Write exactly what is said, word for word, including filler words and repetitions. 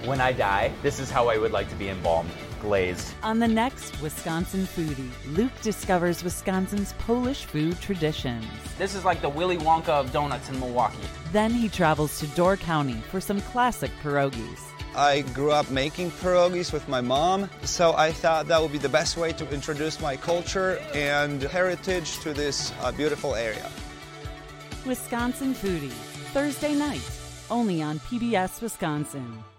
when I die, this is how I would like to be embalmed, glazed. On the next Wisconsin Foodie, Luke discovers Wisconsin's Polish food traditions. This is like the Willy Wonka of donuts in Milwaukee. Then he travels to Door County for some classic pierogies. I grew up making pierogies with my mom, so I thought that would be the best way to introduce my culture and heritage to this uh, beautiful area. Wisconsin Foodie, Thursday night, only on P B S Wisconsin.